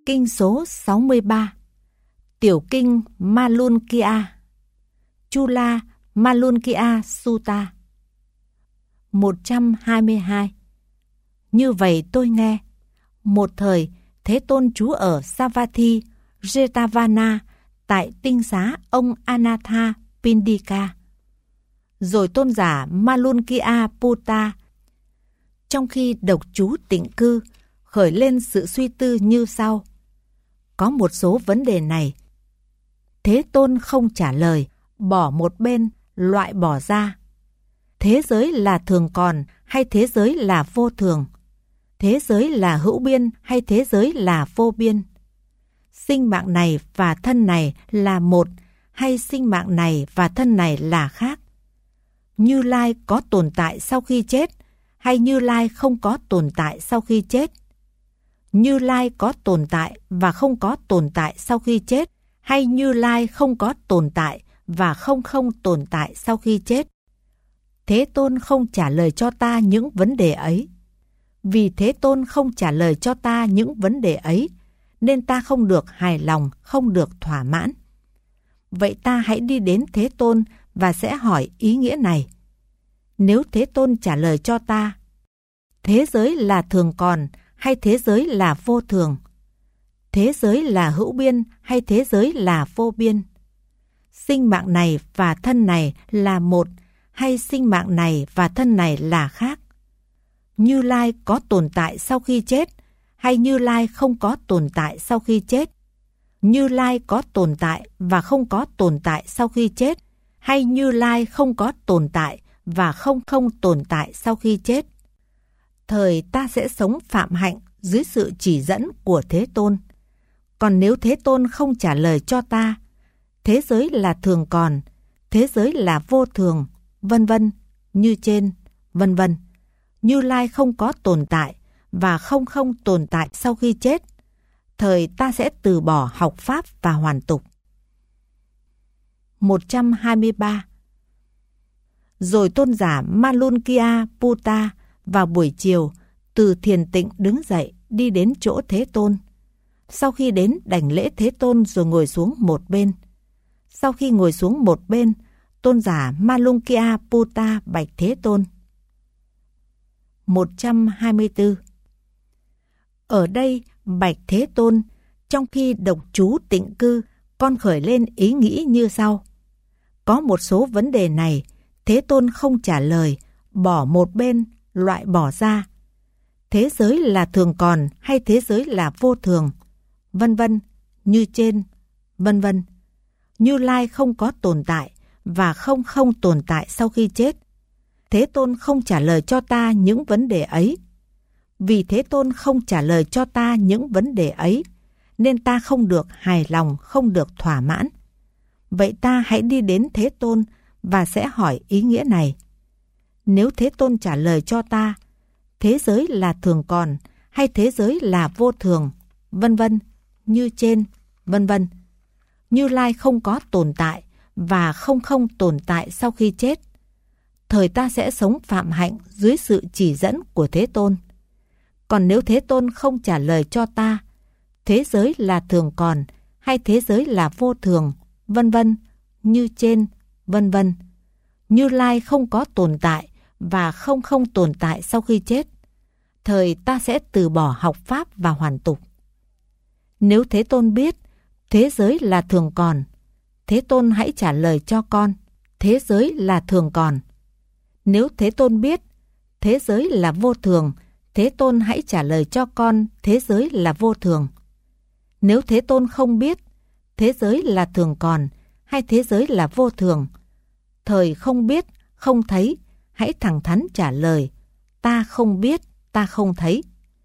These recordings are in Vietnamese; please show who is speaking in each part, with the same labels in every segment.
Speaker 1: Kinh số 63, Tiểu kinh Malunkia, Chula Malunkia Sutta. 122. Như vậy tôi nghe, một thời Thế Tôn trú ở Savatthi, Jetavana, tại tinh xá ông Anatha Pindika. Rồi tôn giả Malunkia Putta, trong khi độc trú tịnh cư, khởi lên sự suy tư như sau. Có một số vấn đề này, Thế Tôn không trả lời, bỏ một bên, loại bỏ ra. Thế giới là thường còn hay thế giới là vô thường? Thế giới là hữu biên hay thế giới là vô biên? Sinh mạng này và thân này là một hay sinh mạng này và thân này là khác? Như Lai có tồn tại sau khi chết hay Như Lai không có tồn tại sau khi chết? Như Lai có tồn tại và không có tồn tại sau khi chết hay Như Lai không có tồn tại và không tồn tại sau khi chết? Thế Tôn không trả lời cho ta những vấn đề ấy. Vì Thế Tôn không trả lời cho ta những vấn đề ấy, nên ta không được hài lòng, không được thỏa mãn. Vậy ta hãy đi đến Thế Tôn và sẽ hỏi ý nghĩa này. Nếu Thế Tôn trả lời cho ta, thế giới là thường còn hay thế giới là vô thường? Thế giới là hữu biên hay thế giới là vô biên? Sinh mạng này và thân này là một hay sinh mạng này và thân này là khác? Như Lai có tồn tại sau khi chết hay Như Lai không có tồn tại sau khi chết? Như Lai có tồn tại và không có tồn tại sau khi chết hay Như Lai không có tồn tại và không tồn tại sau khi chết? Thời ta sẽ sống phạm hạnh dưới sự chỉ dẫn của Thế Tôn. Còn nếu Thế Tôn không trả lời cho ta, thế giới là thường còn, thế giới là vô thường, vân vân, như trên, vân vân. Như Lai không có tồn tại và không tồn tại sau khi chết, thời ta sẽ từ bỏ học Pháp và hoàn tục. 123. Rồi tôn giả Malunkia Putta vào buổi chiều từ thiền tịnh đứng dậy đi đến chỗ Thế Tôn. Sau khi đến đảnh lễ Thế Tôn rồi ngồi xuống một bên. Sau khi ngồi xuống một bên, tôn giả Malunkia Putta bạch Thế Tôn. 124. Ở đây bạch Thế Tôn, trong khi độc trú tịnh cư, con khởi lên ý nghĩ như sau. Có một số vấn đề này, Thế Tôn không trả lời, bỏ một bên, loại bỏ ra. Thế giới là thường còn hay thế giới là vô thường? Vân vân, như trên, vân vân. Như Lai không có tồn tại và không tồn tại sau khi chết. Thế Tôn không trả lời cho ta những vấn đề ấy. Vì Thế Tôn không trả lời cho ta những vấn đề ấy, nên ta không được hài lòng, không được thỏa mãn. Vậy ta hãy đi đến Thế Tôn và sẽ hỏi ý nghĩa này. Nếu Thế Tôn trả lời cho ta, thế giới là thường còn hay thế giới là vô thường, vân vân, như trên, vân vân. Như Lai không có tồn tại và không tồn tại sau khi chết. Thời ta sẽ sống phạm hạnh dưới sự chỉ dẫn của Thế Tôn. Còn nếu Thế Tôn không trả lời cho ta, thế giới là thường còn hay thế giới là vô thường, vân vân, như trên, vân vân. Như Lai không có tồn tại và không tồn tại sau khi chết. Thời ta sẽ từ bỏ học Pháp và hoàn tục. Nếu Thế Tôn biết thế giới là thường còn, Thế Tôn hãy trả lời cho con, thế giới là thường còn. Nếu Thế Tôn biết thế giới là vô thường, Thế Tôn hãy trả lời cho con, thế giới là vô thường. Nếu Thế Tôn không biết thế giới là thường còn hay thế giới là vô thường, thời không biết, không thấy, hãy thẳng thắn trả lời, ta không biết, ta không thấy.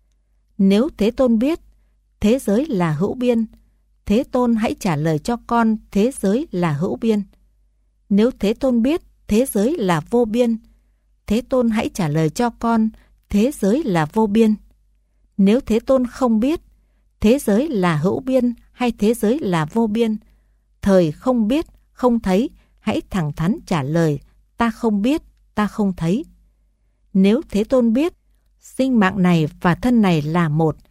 Speaker 1: Nếu Thế Tôn biết thế giới là hữu biên, Thế Tôn hãy trả lời cho con, thế giới là hữu biên. Nếu Thế Tôn biết thế giới là vô biên, Thế Tôn hãy trả lời cho con, thế giới là vô biên. Nếu Thế Tôn không biết thế giới là hữu biên hay thế giới là vô biên, thời không biết, không thấy, hãy thẳng thắn trả lời, ta không biết, ta không thấy. Nếu Thế Tôn biết sinh mạng này và thân này là một,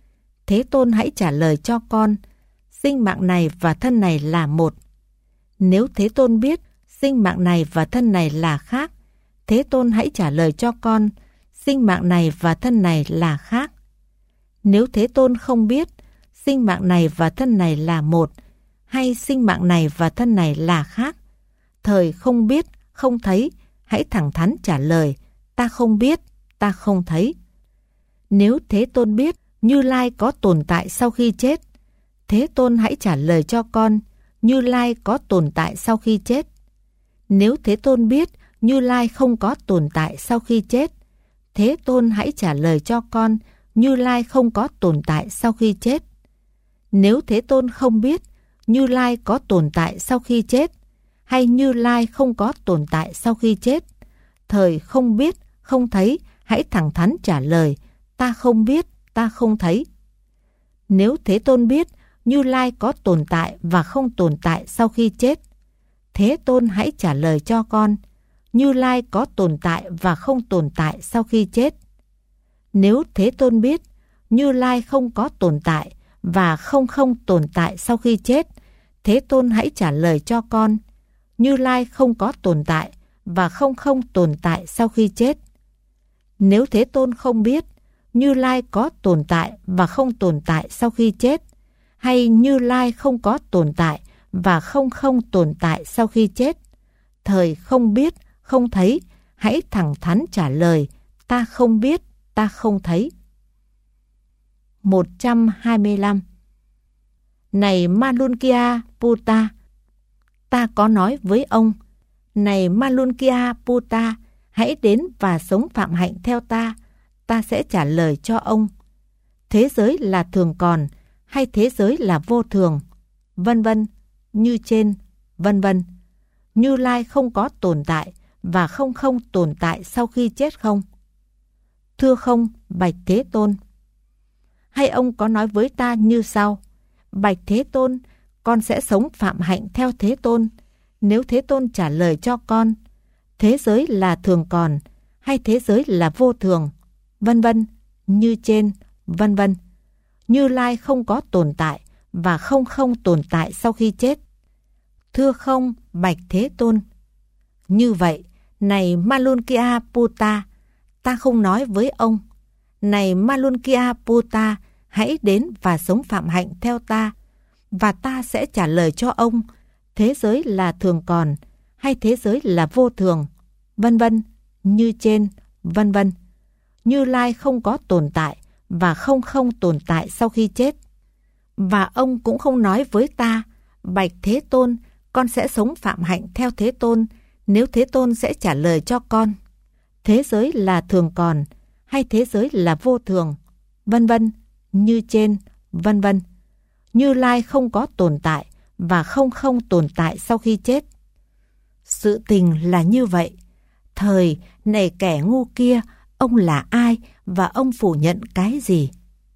Speaker 1: Thế Tôn hãy trả lời cho con, sinh mạng này và thân này là một. Nếu Thế Tôn biết sinh mạng này và thân này là khác, Thế Tôn hãy trả lời cho con, sinh mạng này và thân này là khác. Nếu Thế Tôn không biết sinh mạng này và thân này là một, hay sinh mạng này và thân này là khác, thời không biết, không thấy, hãy thẳng thắn trả lời, ta không biết, ta không thấy. Nếu Thế Tôn biết Như Lai có tồn tại sau khi chết, Thế Tôn hãy trả lời cho con, Như Lai có tồn tại sau khi chết. Nếu Thế Tôn biết Như Lai không có tồn tại sau khi chết, Thế Tôn hãy trả lời cho con, Như Lai không có tồn tại sau khi chết. Nếu Thế Tôn không biết Như Lai có tồn tại sau khi chết, hay Như Lai không có tồn tại sau khi chết, thời không biết, không thấy, hãy thẳng thắn trả lời, ta không biết, ta không thấy. Nếu Thế Tôn biết Như Lai có tồn tại và không tồn tại sau khi chết, Thế Tôn hãy trả lời cho con, Như Lai có tồn tại và không tồn tại sau khi chết. Nếu Thế Tôn biết Như Lai không có tồn tại và không tồn tại sau khi chết, Thế Tôn hãy trả lời cho con, Như Lai không có tồn tại và không tồn tại sau khi chết. Nếu Thế Tôn không biết Như Lai có tồn tại và không tồn tại sau khi chết, hay Như Lai không có tồn tại và không tồn tại sau khi chết, thời không biết, không thấy, hãy thẳng thắn trả lời, ta không biết, ta không thấy. 125. Này Malunkia Puta, ta có nói với ông, này Malunkia Puta, hãy đến và sống phạm hạnh theo ta, ta sẽ trả lời cho ông. Thế giới là thường còn, hay thế giới là vô thường, vân vân, như trên, vân vân. Như Lai không có tồn tại và không tồn tại sau khi chết không? Thưa không, bạch Thế Tôn. Hay ông có nói với ta như sau, bạch Thế Tôn, con sẽ sống phạm hạnh theo Thế Tôn. Nếu Thế Tôn trả lời cho con, thế giới là thường còn, hay thế giới là vô thường, vân vân, như trên, vân vân. Như Lai không có tồn tại và không tồn tại sau khi chết. Thưa không, bạch Thế Tôn. Như vậy, này Malunkia Puta, ta không nói với ông, này Malunkia Puta, hãy đến và sống phạm hạnh theo ta, và ta sẽ trả lời cho ông, thế giới là thường còn, hay thế giới là vô thường, vân vân, như trên, vân vân. Như Lai không có tồn tại và không tồn tại sau khi chết. Và ông cũng không nói với ta, bạch Thế Tôn, con sẽ sống phạm hạnh theo Thế Tôn, nếu Thế Tôn sẽ trả lời cho con, thế giới là thường còn, hay thế giới là vô thường, vân vân, như trên, vân vân. Như Lai không có tồn tại và không tồn tại sau khi chết. Sự tình là như vậy. Thời, này kẻ ngu kia, ông là ai và ông phủ nhận cái gì?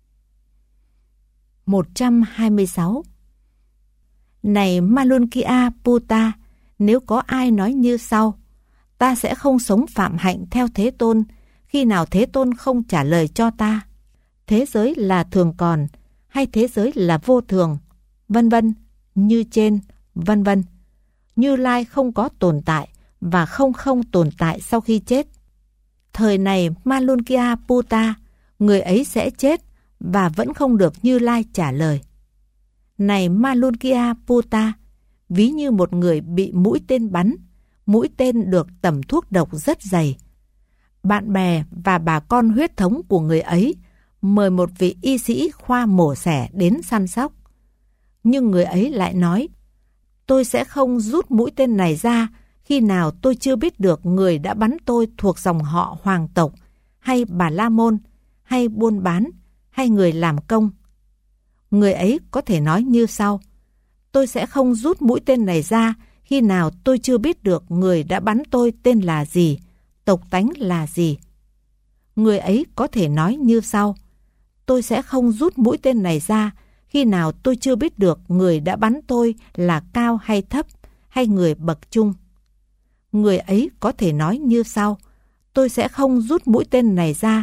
Speaker 1: 126. Này Malunkia Puta, nếu có ai nói như sau, ta sẽ không sống phạm hạnh theo Thế Tôn, khi nào Thế Tôn không trả lời cho ta, thế giới là thường còn, hay thế giới là vô thường, vân vân, như trên, vân vân. Như Lai không có tồn tại và không tồn tại sau khi chết. Thời này Malunkia Puta, người ấy sẽ chết và vẫn không được Như Lai trả lời. Này Malunkia Puta, ví như một người bị mũi tên bắn, mũi tên được tẩm thuốc độc rất dày. Bạn bè và bà con huyết thống của người ấy mời một vị y sĩ khoa mổ xẻ đến săn sóc. Nhưng người ấy lại nói, tôi sẽ không rút mũi tên này ra khi nào tôi chưa biết được người đã bắn tôi thuộc dòng họ hoàng tộc, hay Bà La Môn, hay buôn bán, hay người làm công. Người ấy có thể nói như sau, tôi sẽ không rút mũi tên này ra khi nào tôi chưa biết được người đã bắn tôi tên là gì, tộc tánh là gì. Người ấy có thể nói như sau, tôi sẽ không rút mũi tên này ra khi nào tôi chưa biết được người đã bắn tôi là cao hay thấp, hay người bậc trung. Người ấy có thể nói như sau, tôi sẽ không rút mũi tên này ra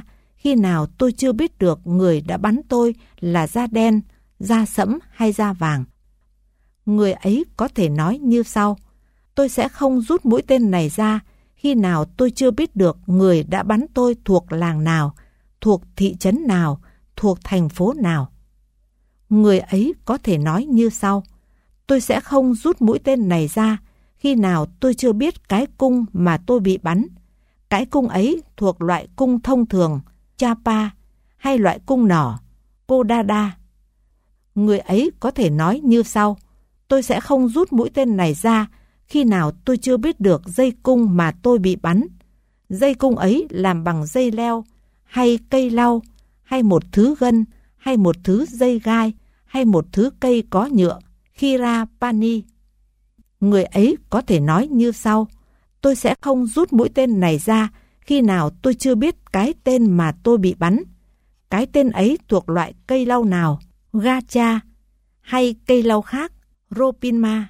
Speaker 1: khi nào tôi chưa biết được người đã bắn tôi là da đen, da sẫm hay da vàng. Người ấy có thể nói như sau: tôi sẽ không rút mũi tên này ra khi nào tôi chưa biết được người đã bắn tôi thuộc làng nào, thuộc thị trấn nào, thuộc thành phố nào. Người ấy có thể nói như sau: tôi sẽ không rút mũi tên này ra khi nào tôi chưa biết cái cung mà tôi bị bắn. Cái cung ấy thuộc loại cung thông thường, chapa, hay loại cung nỏ, kodada. Người ấy có thể nói như sau: tôi sẽ không rút mũi tên này ra khi nào tôi chưa biết được dây cung mà tôi bị bắn. Dây cung ấy làm bằng dây leo, hay cây lau, hay một thứ gân, hay một thứ dây gai, hay một thứ cây có nhựa, khira pani. Người ấy có thể nói như sau: tôi sẽ không rút mũi tên này ra khi nào tôi chưa biết cái tên mà tôi bị bắn. Cái tên ấy thuộc loại cây lau nào, gacha, hay cây lau khác, ropinma.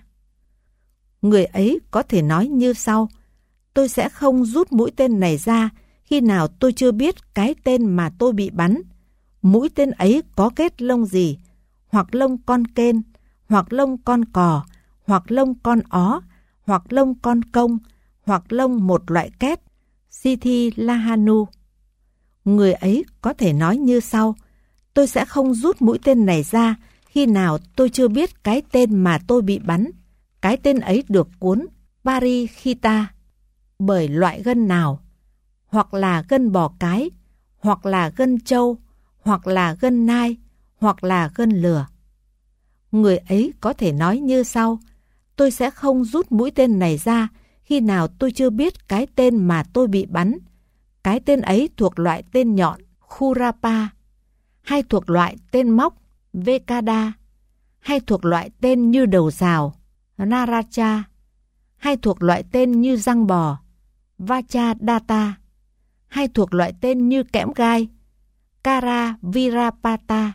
Speaker 1: Người ấy có thể nói như sau: tôi sẽ không rút mũi tên này ra khi nào tôi chưa biết cái tên mà tôi bị bắn. Mũi tên ấy có kết lông gì, hoặc lông con kên, hoặc lông con cò, hoặc lông con ó, hoặc lông con công, hoặc lông một loại két, Sithi Lahanu. Người ấy có thể nói như sau: tôi sẽ không rút mũi tên này ra khi nào tôi chưa biết cái tên mà tôi bị bắn. Cái tên ấy được cuốn Parikhita bởi loại gân nào, hoặc là gân bò cái, hoặc là gân trâu, hoặc là gân nai, hoặc là gân lừa. Người ấy có thể nói như sau: tôi sẽ không rút mũi tên này ra khi nào tôi chưa biết cái tên mà tôi bị bắn. Cái tên ấy thuộc loại tên nhọn, Khurapa, hay thuộc loại tên móc, Vekada, hay thuộc loại tên như đầu rào, Naracha, hay thuộc loại tên như răng bò, Vachadata, hay thuộc loại tên như kẽm gai, Karavirapata.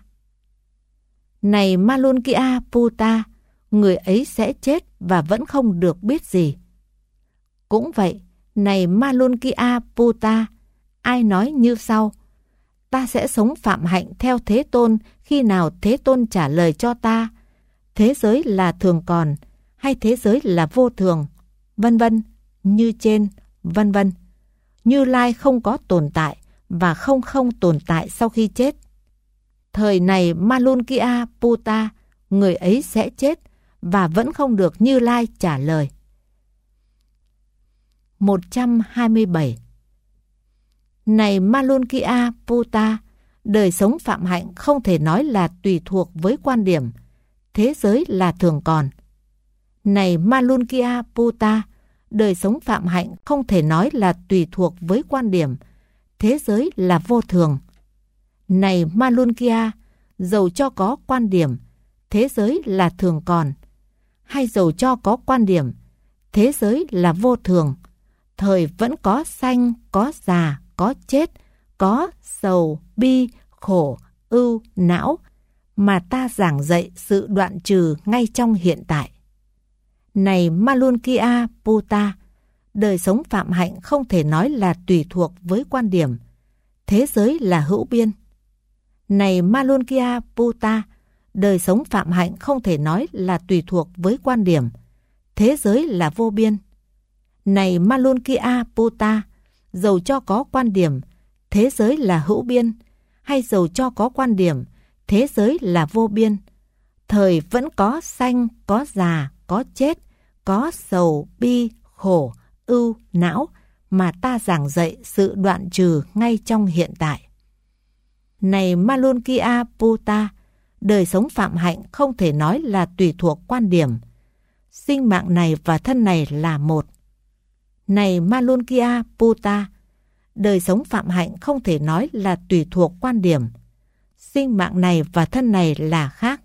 Speaker 1: Này Malunkia Puta, người ấy sẽ chết và vẫn không được biết gì. Cũng vậy, này Malunkia Puta, ai nói như sau: ta sẽ sống phạm hạnh theo Thế Tôn khi nào Thế Tôn trả lời cho ta. Thế giới là thường còn, hay thế giới là vô thường, vân vân, như trên, vân vân. Như Lai không có tồn tại và không tồn tại sau khi chết. Thời này Malunkia Puta, người ấy sẽ chết và vẫn không được Như Lai trả lời. 127. Này Malunkia Puta, đời sống phạm hạnh không thể nói là tùy thuộc với quan điểm thế giới là thường còn. Này Malunkia Puta, đời sống phạm hạnh không thể nói là tùy thuộc với quan điểm thế giới là vô thường. Này Malunkia, dầu cho có quan điểm thế giới là thường còn, hay dầu cho có quan điểm thế giới là vô thường, thời vẫn có sanh, có già, có chết, có sầu, bi, khổ, ưu, não, mà ta giảng dạy sự đoạn trừ ngay trong hiện tại. Này Malunkia Puta, đời sống phạm hạnh không thể nói là tùy thuộc với quan điểm thế giới là hữu biên. Này Malunkia Puta, đời sống phạm hạnh không thể nói là tùy thuộc với quan điểm thế giới là vô biên. Này Malunkia Puta, dầu cho có quan điểm thế giới là hữu biên, hay dầu cho có quan điểm thế giới là vô biên, thời vẫn có sanh, có già, có chết, có sầu, bi, khổ, ưu, não, mà ta giảng dạy sự đoạn trừ ngay trong hiện tại. Này Malunkia Puta, đời sống phạm hạnh không thể nói là tùy thuộc quan điểm sinh mạng này và thân này là một. Này Malunkia Puta, đời sống phạm hạnh không thể nói là tùy thuộc quan điểm sinh mạng này và thân này là khác.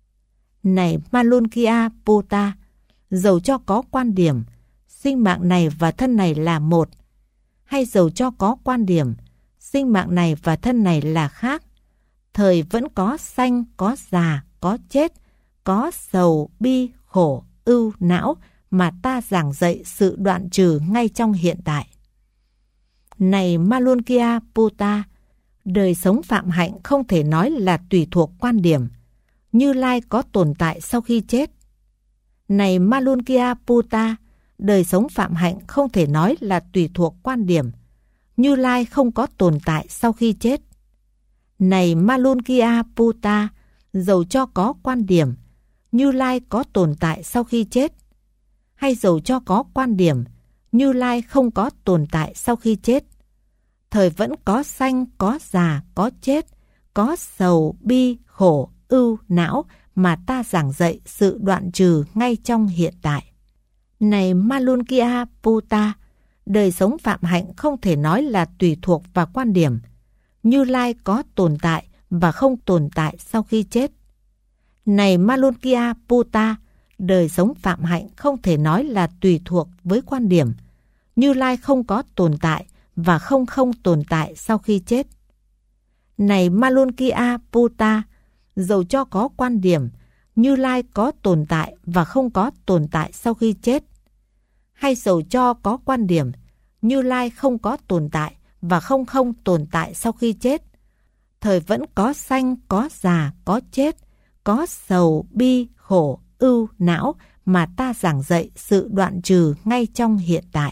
Speaker 1: Này Malunkia Puta, dầu cho có quan điểm sinh mạng này và thân này là một, hay dầu cho có quan điểm sinh mạng này và thân này là khác, thời vẫn có sanh, có già, có chết, có sầu, bi, khổ, ưu, não, mà ta giảng dạy sự đoạn trừ ngay trong hiện tại. Này Malunkia Puta, Đời sống phạm hạnh không thể nói là tùy thuộc quan điểm. Như Lai có tồn tại sau khi chết. Này Malunkyaputta, đời sống phạm hạnh không thể nói là tùy thuộc quan điểm. Như Lai không có tồn tại sau khi chết. Này Malunkyaputta, dầu cho có quan điểm, Như Lai có tồn tại sau khi chết. Hay dầu cho có quan điểm, Như Lai không có tồn tại sau khi chết. Thời vẫn có sanh, có già, có chết, có sầu, bi, khổ, ưu, não mà ta giảng dạy sự đoạn trừ ngay trong hiện tại. Này Malunkyaputta, đời sống phạm hạnh không thể nói là tùy thuộc vào quan điểm. Như Lai có tồn tại và không tồn tại sau khi chết. Này Malunkyaputta, đời sống phạm hạnh không thể nói là tùy thuộc với quan điểm. Như Lai không có tồn tại và không tồn tại sau khi chết. Này Malunkyaputta, dầu cho có quan điểm, Như Lai có tồn tại và không có tồn tại sau khi chết. Hay dầu cho có quan điểm, Như Lai không có tồn tại và không tồn tại sau khi chết. Thời vẫn có sanh, có già, có chết, có sầu, bi, khổ, ưu, não mà ta giảng dạy sự đoạn trừ ngay trong hiện tại.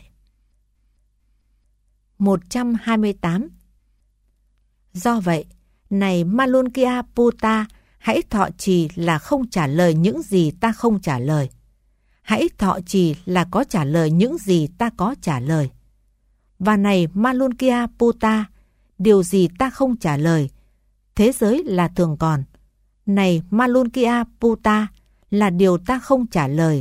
Speaker 1: 128. Do vậy, này Malunkyaputta, hãy thọ trì là không trả lời những gì ta không trả lời. Hãy thọ trì là có trả lời những gì ta có trả lời. Và này Malunkyaputta, điều gì ta không trả lời, thế giới là thường còn. Này Malunkyaputta, là điều ta không trả lời.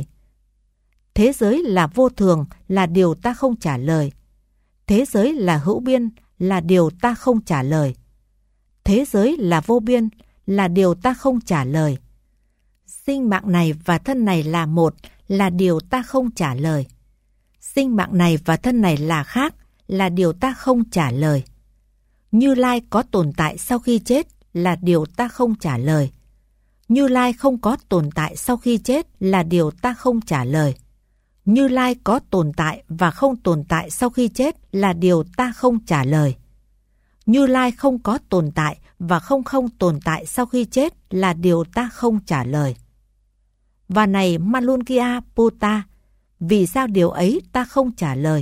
Speaker 1: Thế giới là vô thường, là điều ta không trả lời. Thế giới là hữu biên, là điều ta không trả lời. Thế giới là vô biên, là điều ta không trả lời. Sinh mạng này và thân này là một, là điều ta không trả lời. Sinh mạng này và thân này là khác, là điều ta không trả lời. Như Lai có tồn tại sau khi chết, là điều ta không trả lời. Như Lai không có tồn tại sau khi chết, là điều ta không trả lời. Như Lai có tồn tại và không tồn tại sau khi chết, là điều ta không trả lời. Như Lai không có tồn tại và không tồn tại sau khi chết, là điều ta không trả lời. Và này Malunkyaputta, vì sao điều ấy ta không trả lời?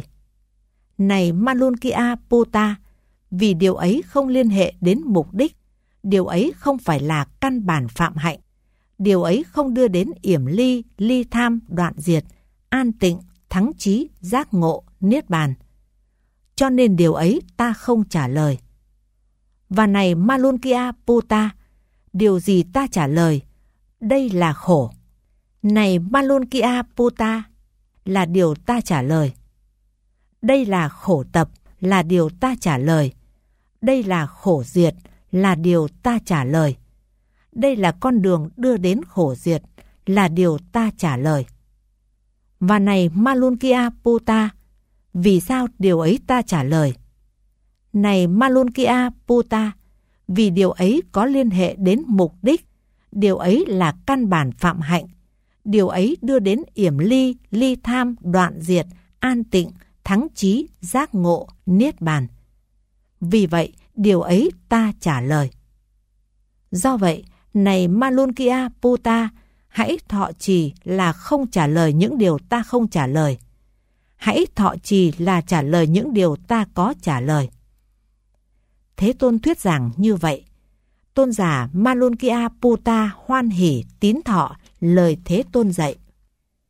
Speaker 1: Này Malunkyaputta, vì điều ấy không liên hệ đến mục đích, điều ấy không phải là căn bản phạm hạnh, điều ấy không đưa đến yểm ly, ly tham, đoạn diệt, an tịnh, thắng trí, giác ngộ, niết bàn. Cho nên điều ấy ta không trả lời. Và này Malunkyaputta, điều gì ta trả lời? Đây là khổ. Này Malunkyaputta, là điều ta trả lời. Đây là khổ tập, là điều ta trả lời. Đây là khổ diệt, là điều ta trả lời. Đây là con đường đưa đến khổ diệt, là điều ta trả lời. Và này Malunkyaputta, vì sao điều ấy ta trả lời? Này Malunkyaputta, vì điều ấy có liên hệ đến mục đích, điều ấy là căn bản phạm hạnh, điều ấy đưa đến yểm ly, ly tham, đoạn diệt, an tịnh, thắng trí, giác ngộ, niết bàn. Vì vậy, điều ấy ta trả lời. Do vậy, này Malunkyaputta, hãy thọ trì là không trả lời những điều ta không trả lời. Hãy thọ trì là trả lời những điều ta có trả lời. Thế Tôn thuyết giảng như vậy. Tôn giả Malunkyaputta hoan hỉ tín thọ lời Thế Tôn dạy.